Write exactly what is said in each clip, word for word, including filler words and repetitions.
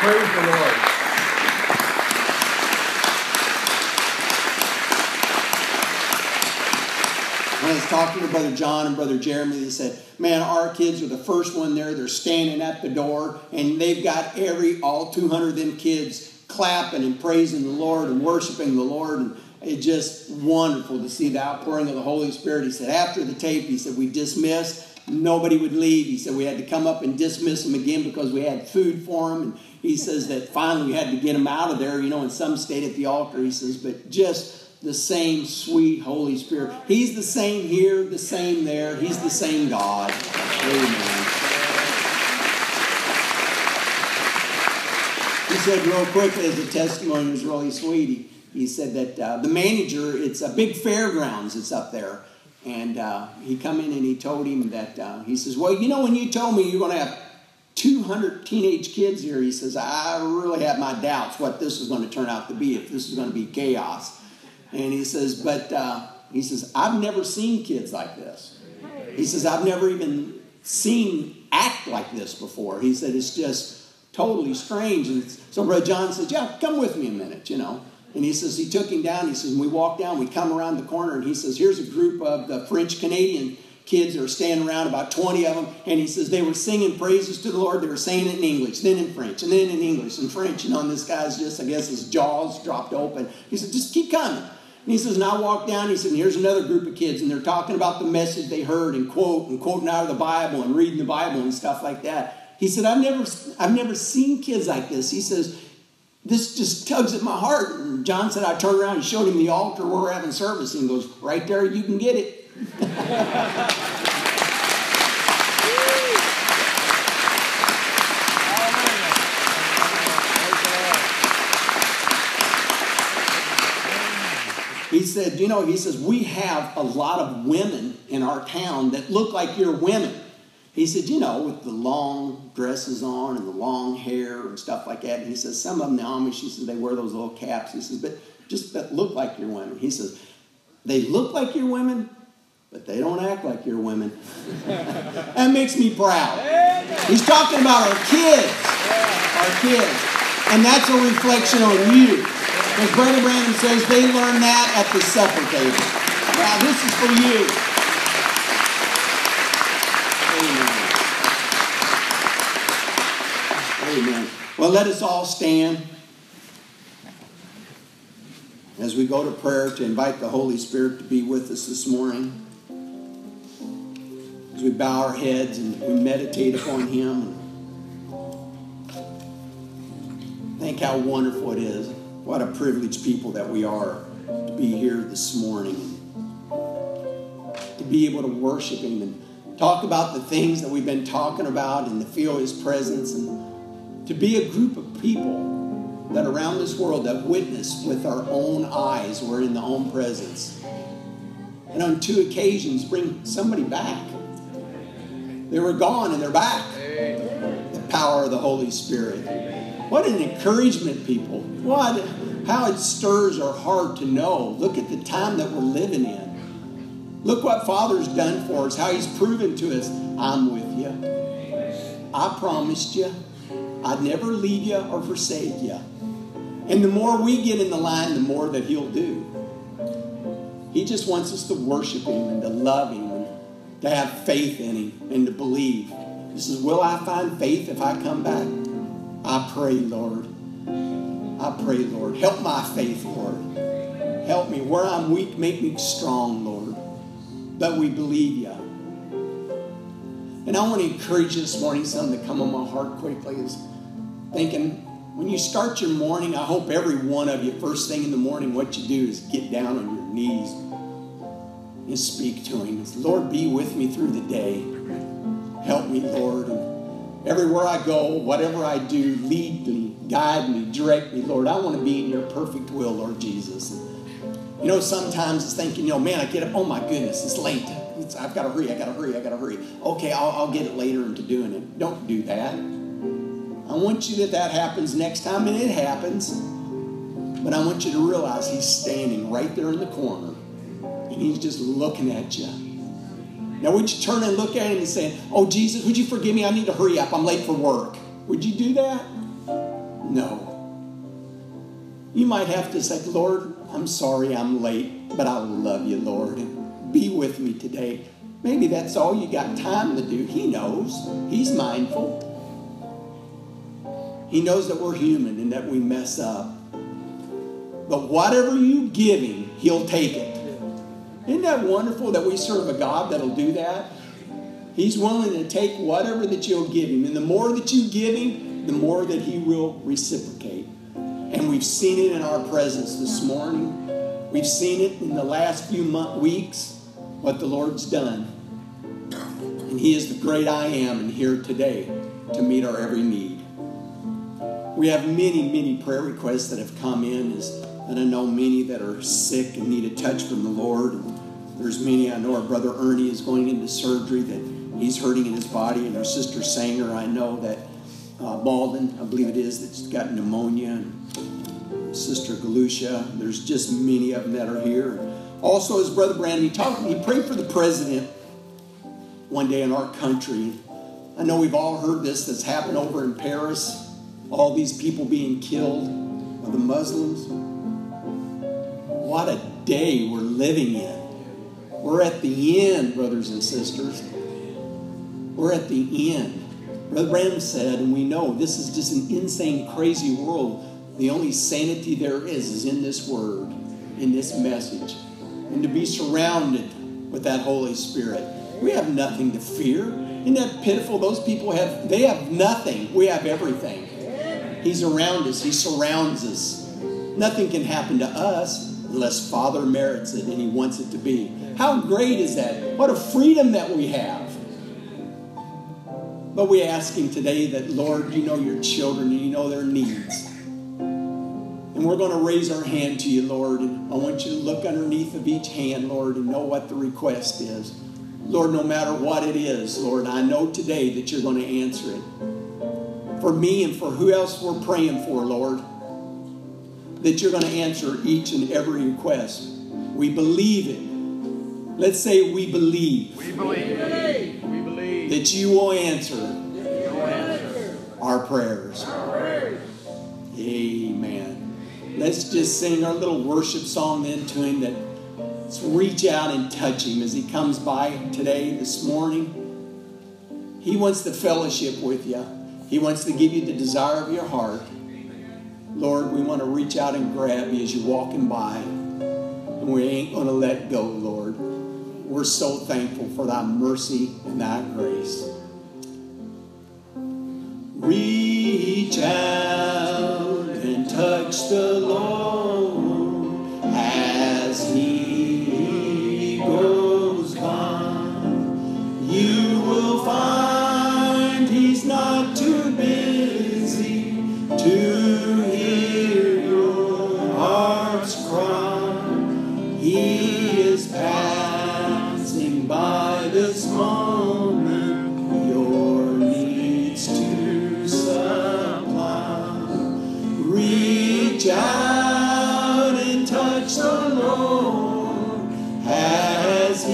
Praise the Lord. When I was talking to Brother John and Brother Jeremy, they said, man, our kids are the first one there. They're standing at the door, and they've got every, all two hundred of them kids clapping and praising the Lord and worshiping the Lord. And it's just wonderful to see the outpouring of the Holy Spirit. He said, after the tape, he said, we dismissed. Nobody would leave. He said, we had to come up and dismiss them again because we had food for them. And he says that finally we had to get them out of there, you know, and some stayed at the altar. He says, but just the same sweet Holy Spirit. He's the same here, the same there. He's the same God. Amen. He said real quickly, as a testimony, was really sweet. He, he said that uh, the manager, it's a big fairgrounds that's up there. And uh, he come in and he told him that, uh, he says, well, you know, when you told me you're going to have two hundred teenage kids here, he says, I really had my doubts what this is going to turn out to be, if this is going to be chaos. And he says, but uh, he says, I've never seen kids like this. He says, I've never even seen act like this before. He said, it's just totally strange. And so Brother John says, yeah, come with me a minute, you know. And he says, he took him down. He says, when we walk down, we come around the corner. And he says, here's a group of the French-Canadian kids that are standing around, about twenty of them. And he says, they were singing praises to the Lord. They were saying it in English, then in French, and then in English and French. You know, and this guy's just, I guess, his jaws dropped open. He said, just keep coming. And he says, and I walk down, he said, and here's another group of kids, and they're talking about the message they heard and quote and quoting out of the Bible and reading the Bible and stuff like that. He said, I've never, I've never seen kids like this. He says, this just tugs at my heart. And John said, I turned around and showed him the altar where we're having service. And he goes, right there, you can get it. He said, you know, he says, we have a lot of women in our town that look like your women. He said, you know, with the long dresses on and the long hair and stuff like that. And he says, some of them, the Amish, he says, they wear those little caps. He says, but just that look like your women. He says, they look like your women, but they don't act like your women. That makes me proud. He's talking about our kids. Our kids. And that's a reflection on you. As Brother Brandon says, they learn that at the supper table. Now, this is for you. Amen. Amen. Well, let us all stand as we go to prayer to invite the Holy Spirit to be with us this morning. As we bow our heads and we meditate upon Him. Think how wonderful it is. What a privileged people that we are to be here this morning. To be able to worship Him and talk about the things that we've been talking about and to feel His presence. And to be a group of people that around this world that witness with our own eyes we're in the own presence. And on two occasions bring somebody back. They were gone and they're back. The power of the Holy Spirit. What an encouragement, people. What, how it stirs our heart to know. Look at the time that we're living in. Look what Father's done for us, how He's proven to us, I'm with you. I promised you. I'd never leave you or forsake you. And the more we get in the line, the more that He'll do. He just wants us to worship Him and to love Him and to have faith in Him and to believe. He says, will I find faith if I come back? I pray, Lord. I pray, Lord. Help my faith, Lord. Help me. Where I'm weak, make me strong, Lord. But we believe you. And I want to encourage you this morning, something to come on my heart quickly is thinking, when you start your morning, I hope every one of you, first thing in the morning, what you do is get down on your knees and speak to Him. Lord, be with me through the day. Help me, Lord. And everywhere I go, whatever I do, lead me, guide me, direct me, Lord. I want to be in your perfect will, Lord Jesus. And, you know, sometimes it's thinking, you know, man, I get up, oh my goodness, it's late. It's, I've got to hurry, I've got to hurry, I've got to hurry. Okay, I'll, I'll get it later into doing it. Don't do that. I want you that that happens next time, and it happens. But I want you to realize He's standing right there in the corner, and He's just looking at you. Now, would you turn and look at Him and say, oh, Jesus, would you forgive me? I need to hurry up. I'm late for work. Would you do that? No. You might have to say, Lord, I'm sorry I'm late, but I love you, Lord, and be with me today. Maybe that's all you got time to do. He knows. He's mindful. He knows that we're human and that we mess up. But whatever you give him, he'll take it. Isn't that wonderful that we serve a God that'll do that? He's willing to take whatever that you'll give him. And the more that you give him, the more that he will reciprocate. And we've seen it in our presence this morning. We've seen it in the last few month, weeks, what the Lord's done. And he is the great I am and here today to meet our every need. We have many, many prayer requests that have come in. And I know many that are sick and need a touch from the Lord. And there's many, I know our brother Ernie is going into surgery, that he's hurting in his body. And our sister Sanger, I know that uh, Malden, I believe it is, that's got pneumonia. And Sister Galusha, there's just many of them that are here. Also, as Brother Brandon, he talked, he prayed for the president one day in our country. I know we've all heard this that's happened over in Paris. All these people being killed by the Muslims. What a day we're living in. We're at the end, brothers and sisters. We're at the end. Brother Branham said, and we know this is just an insane, crazy world. The only sanity there is is in this word, in this message. And to be surrounded with that Holy Spirit. We have nothing to fear. Isn't that pitiful? Those people have, they have nothing. We have everything. He's around us. He surrounds us. Nothing can happen to us unless Father merits it and he wants it to be. How great is that? What a freedom that we have. But we ask him today that, Lord, you know your children and you know their needs. And we're going to raise our hand to you, Lord. And I want you to look underneath of each hand, Lord, and know what the request is. Lord, no matter what it is, Lord, I know today that you're going to answer it. For me and for who else we're praying for, Lord, that you're going to answer each and every request. We believe it. Let's say we believe. We believe. We believe. That you will answer, You will answer. our prayers. Our prayers. Amen. Let's just sing our little worship song then to him, that let's reach out and touch him as he comes by today, this morning. He wants to fellowship with you. He wants to give you the desire of your heart. Lord, we want to reach out and grab you as you're walking by. And we ain't going to let go, Lord. We're so thankful for thy mercy and thy grace. Reach out and touch the Lord as he goes by. You will find he's not too busy to hear your heart's cry. He is passing by this moment, your needs to supply. Reach out and touch the Lord as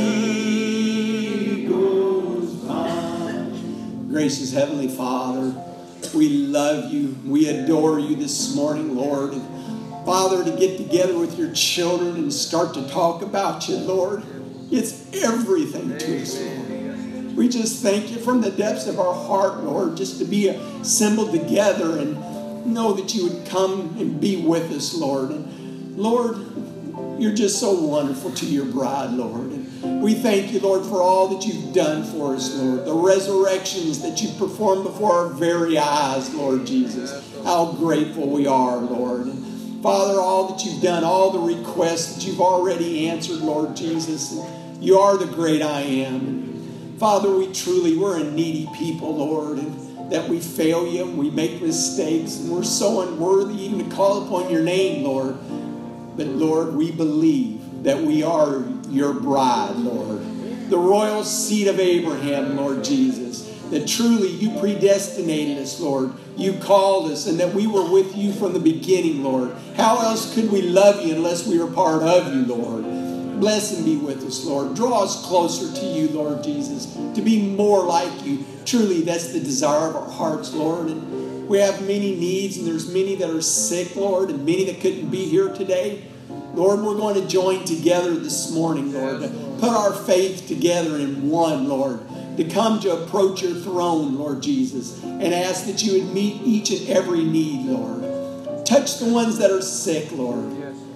he goes by. Gracious Heavenly Father, we love you. We adore you this morning, Lord. And Father, to get together with your children and start to talk about you, Lord, it's everything to us, Lord. We just thank you from the depths of our heart, Lord, just to be assembled together and know that you would come and be with us, Lord. And Lord, you're just so wonderful to your bride, Lord. And we thank you, Lord, for all that you've done for us, Lord. The resurrections that you've performed before our very eyes, Lord Jesus. How grateful we are, Lord. And Father, all that you've done, all the requests that you've already answered, Lord Jesus. You are the great I am. And Father, we truly, we're a needy people, Lord, and that we fail you and we make mistakes. And we're so unworthy even to call upon your name, Lord. But Lord, we believe that we are your bride, Lord. The royal seed of Abraham, Lord Jesus. That truly you predestinated us, Lord. You called us and that we were with you from the beginning, Lord. How else could we love you unless we were part of you, Lord? Bless and be with us, Lord. Draw us closer to you, Lord Jesus, to be more like you. Truly, that's the desire of our hearts, Lord. And We have many needs, and there's many that are sick, Lord, and many that couldn't be here today. Lord, we're going to join together this morning, Lord, to put our faith together in one, Lord, to come to approach your throne, Lord Jesus, and ask that you would meet each and every need, Lord. Touch the ones that are sick, Lord.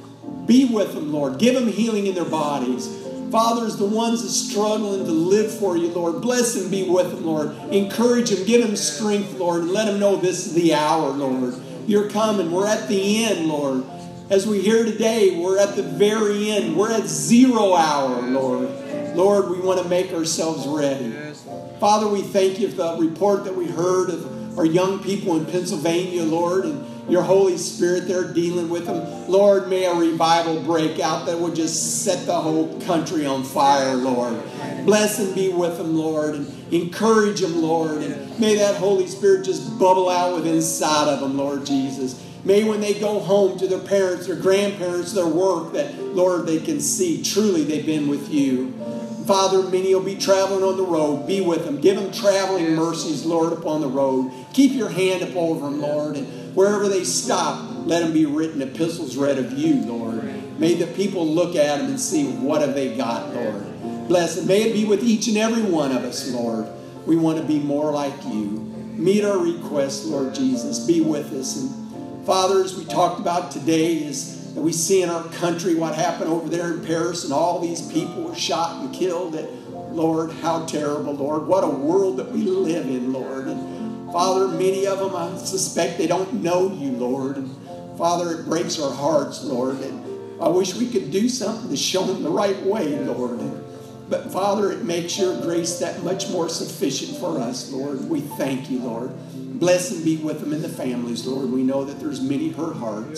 Be with them, Lord. Give them healing in their bodies. Fathers, the ones that are struggling to live for you, Lord, bless them, be with them, Lord. Encourage them, give them strength, Lord, and let them know this is the hour, Lord. You're coming. We're at the end, Lord. As we hear today, we're at the very end. We're at zero hour, Lord. Lord, we want to make ourselves ready. Father, we thank you for the report that we heard of our young people in Pennsylvania, Lord, and your Holy Spirit there dealing with them. Lord, may a revival break out that would just set the whole country on fire, Lord. Bless and be with them, Lord, and encourage them, Lord. And may that Holy Spirit just bubble out within inside of them, Lord Jesus. May when they go home to their parents, their grandparents, their work, that, Lord, they can see truly they've been with you. Father, many will be traveling on the road. Be with them. Give them traveling mercies, Lord, upon the road. Keep your hand up over them, Lord. And wherever they stop, let them be written epistles read of you, Lord. May the people look at them and see what have they got, Lord. Bless them. May it be with each and every one of us, Lord. We want to be more like you. Meet our requests, Lord Jesus. Be with us. And Father, as we talked about today, is that we see in our country what happened over there in Paris, and all these people were shot and killed. And Lord, how terrible, Lord. What a world that we live in, Lord. And Father, many of them, I suspect they don't know you, Lord. And Father, it breaks our hearts, Lord. And I wish we could do something to show them the right way, Lord. But Father, it makes your grace that much more sufficient for us, Lord. We thank you, Lord. Bless and be with them in the families, Lord. We know that there's many hurt hearts.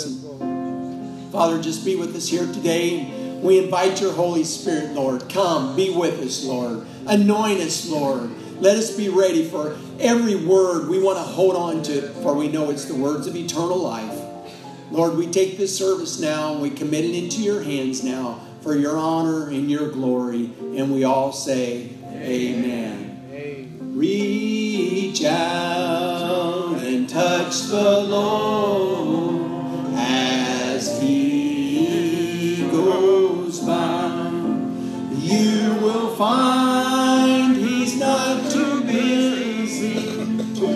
And Father, just be with us here today. We invite your Holy Spirit, Lord. Come, be with us, Lord. Anoint us, Lord. Let us be ready for every word we want to hold on to, for we know it's the words of eternal life. Lord, we take this service now and we commit it into your hands now for your honor and your glory. And we all say, amen. Amen. Reach out and touch the Lord as he goes by. You will find he's not too busy to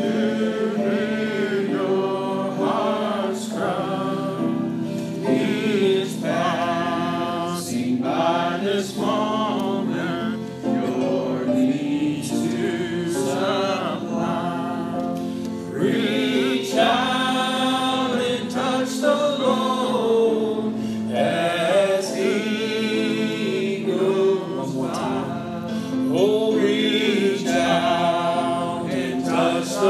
hear your heart's cry. He is passing by this moment, your needs to supply. Reach out and touch the Lord as he goes by. Oh, reach out and touch the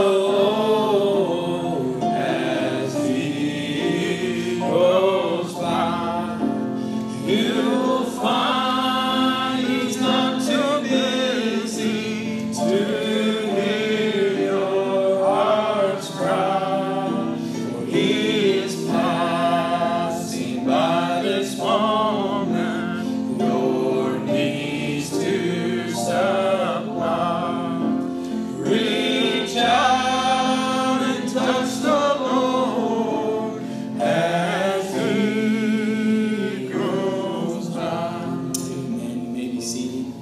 Lord as he goes by. You'll find he's not too busy to hear your heart's cry. For he is passing by this moment, your needs to supply. Reach out and touch the Lord as he goes by. Amen. You may be seated.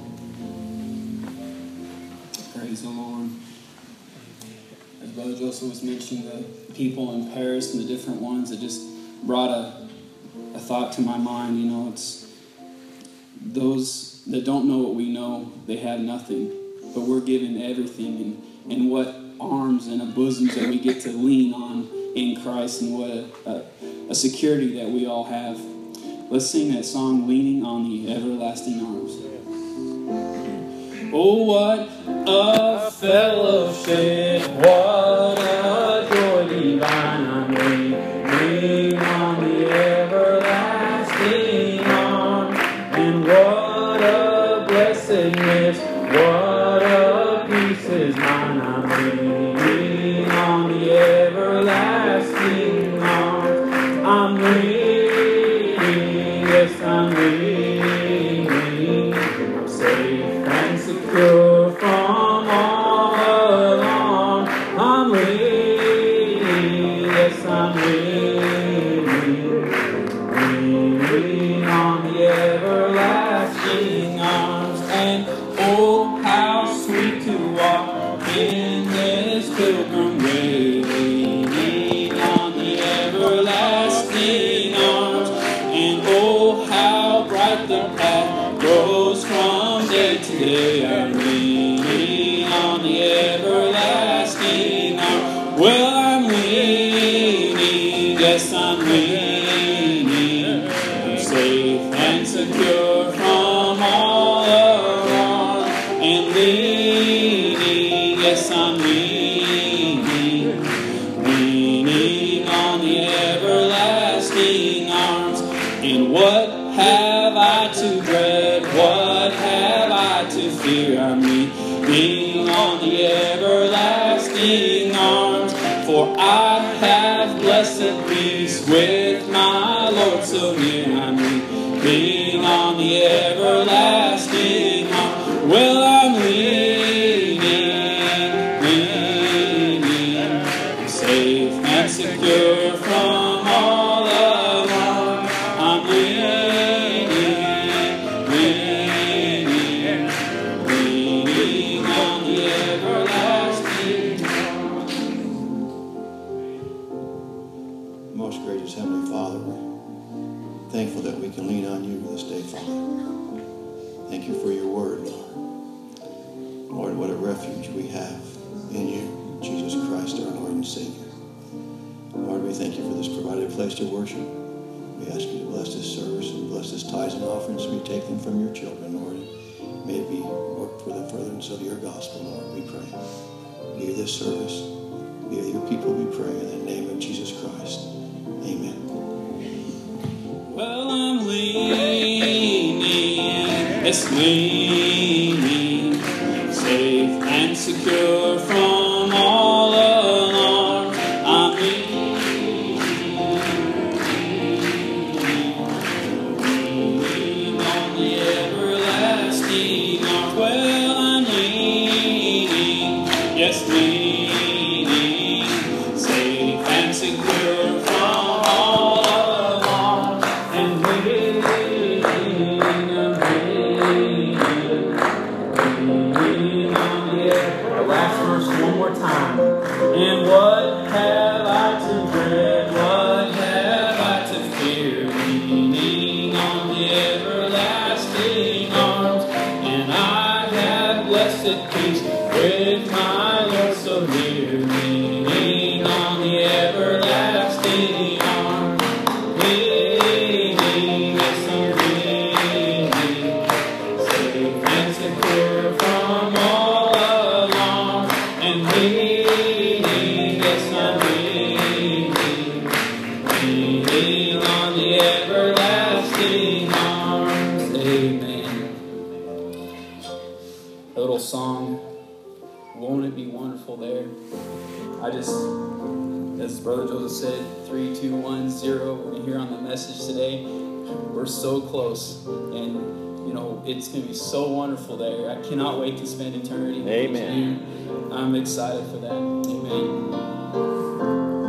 Praise the Lord. As Brother Joseph was mentioning, the people in Paris and the different ones, it just brought a, a thought to my mind. You know, it's those that don't know what we know, they have nothing. But we're given everything. And, and what arms and a bosoms that we get to lean on in Christ, and what a, a, a security that we all have. Let's sing that song, Leaning on the Everlasting Arms. Oh, what a fellowship, what a joy divine, I'm leaning on the everlasting arm. And what a blessedness, what a peace is mine, I'm leaning on the everlasting arm. I'm leaning, yes, I'm leaning, I'm safe and secure from all alarm. I'm leaning, I'm leaning, leaning on the everlasting arms. And oh, how sweet to walk in this pilgrim way, leaning on the everlasting arms. And oh, how bright the path grows from day to day. I'm leaning on the everlasting arms. Well, I'm leaning, yes, I'm leaning. I'm safe and secure from all alarm. And leaning, yes, I'm leaning, leaning on the everlasting arms. And what have I to dread? What have I to fear? I'm leaning on the everlasting arms. For I have blessed peace with my Lord so near. I'm leaning on the everlasting arms. Well, I'm leaning, leaning, safe and secure from all alarm. I'm leaning, leaning, leaning on the everlasting arms. Most gracious Heavenly Father, we're thankful that we can lean on you this day, Father. Thank you for your word, Lord. Lord, what a refuge we have in you, Jesus Christ, our Lord and Savior. Lord, we thank you for this provided place to worship. We ask you to bless this service and bless this tithes and offerings. We take them from your children, Lord. May it be worked for the furtherance of your gospel, Lord, we pray. Be this service. Be with your people, we pray, in the name of Jesus Christ. Amen. Well, I'm leaning, yes, leaning, safe and secure from all alarm. I'm leaning, leaning on the everlasting arms. Well, I'm leaning, yes, leaning, safe and secure from all alarm. And leaning, I'm leaning, leaning on the air. Last verse one more time. And what have I to dread? What have I to fear? Leaning on the everlasting arms. And I have blessed peace with my Lord so near. Leaning on the everlasting arms. Leaning, yes, I'm leaning, safe and secure from all alarm. And leaning, yes, I'm leaning, leaning on the everlasting arms. Amen. A little song, won't it be wonderful there? I just, as Brother Joseph said, three, two, one, zero. We're here on the message today. We're so close, and you know it's going to be so wonderful there. I cannot wait to spend eternity with Amen. you. I'm excited for that. Amen.